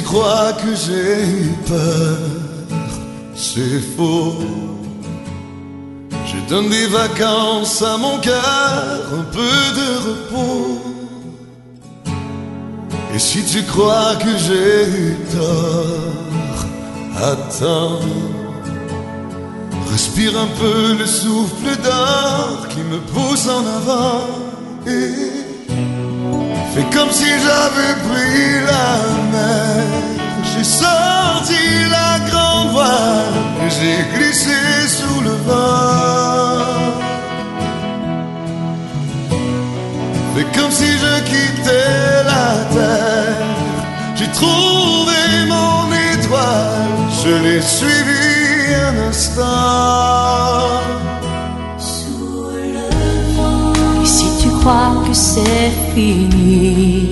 crois que j'ai eu peur, c'est faux. Je donne des vacances à mon cœur, un peu de repos. Et si tu crois que j'ai eu tort, attends. Respire un peu le souffle d'or qui me pousse en avant et fais comme si j'avais pris la mer. J'ai sorti la grande voile et j'ai glissé sous le vent. Fais comme si je quittais la terre. J'ai trouvé mon étoile, je l'ai suivi un instant. Sous le vent. Et si tu crois que c'est fini,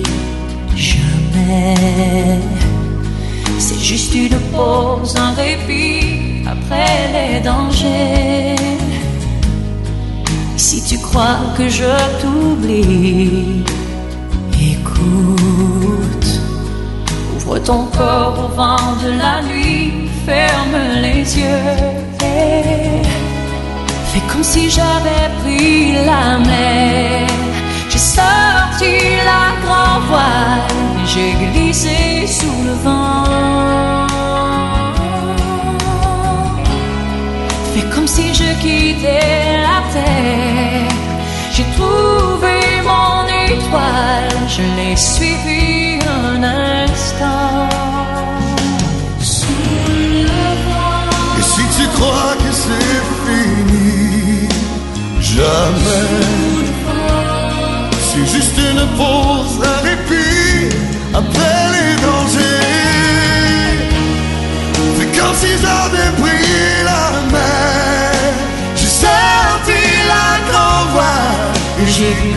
jamais. C'est juste une pause, un répit après les dangers. Et si tu crois que je t'oublie, écoute. Ouvre ton corps au vent de la nuit, ferme les yeux et fais comme si j'avais pris la mer. J'ai sorti la grande voile et j'ai glissé sous le vent. Fais comme si je quittais la terre. J'ai trouvé mon étoile, je l'ai suivi un instant. Sous le vent. Et si tu crois que c'est fini, jamais. C'est juste une pause, un répit après les dangers. C'est comme si j'avais pris la mer. J'ai sorti la grande voile et j'ai